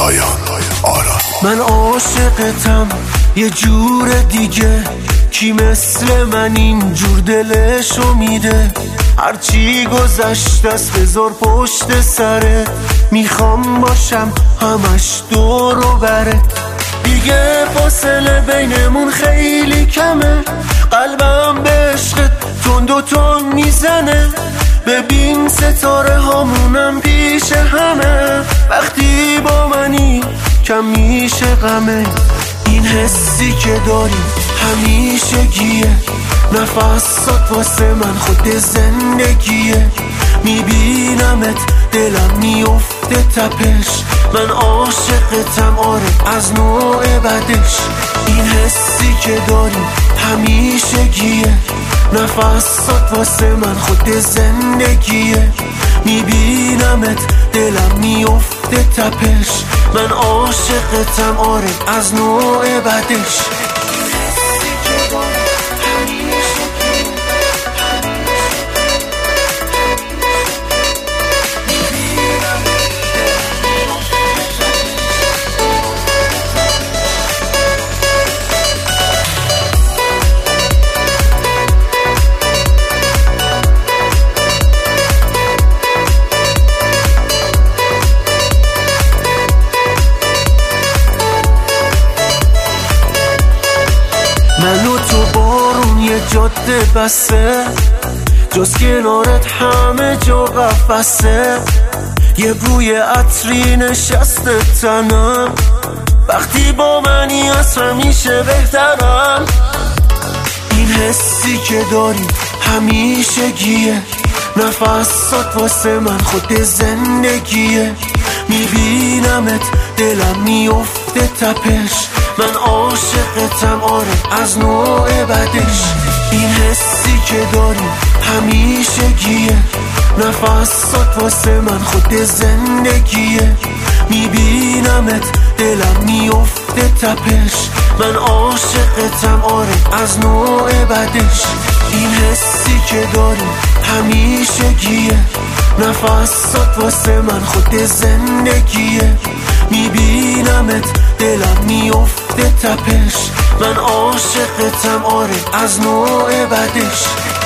پایان آرام. من عاشقتم یه جور دیگه، کی مثل من اینجور دلشو میده؟ هرچی گذشت است بذار پشت سرت، میخوام باشم همش دور و برت. دیگه فاصله بینمون خیلی کمه، قلبم به عشقت تند و تند میزنه. ببین ستاره هامونم پیش همه، وقتی با منی کم میشه غمه. این حسی که داری همیشگیه، نفسات واسه من خود زندگیه. میبینمت دلم میفته تپش، من عاشقتم آره از نوع بدش. این حسی که داری همیشگیه، نفسات واسه من خود زندگیه. میبینمت دلم میفته تپش، من عاشقتم آره از نوع بدش. من و تو بارون یه جاده بسه، جز کنارت همه جا قفسه. یه بوی عطری نشسته تنم، وقتی با منی از همیشه بهترم. این حسی که داری همیشگیه، نفسات واسه من خود زندگیه. میبینمت دلم میفته تپش، من عاشقتم آره از نوع بدش. این حسی که داری همیشگیه، نفسات واسه من خود زندگیه. میبینمت دلم میفته تپش، من عاشقتم آره از نوع بدش. این حسی که داری همیشگیه، نفسات واسه من خود زندگیه. میبینمت دلم میفته تپش، من عاشقتم آره از نوع بدش.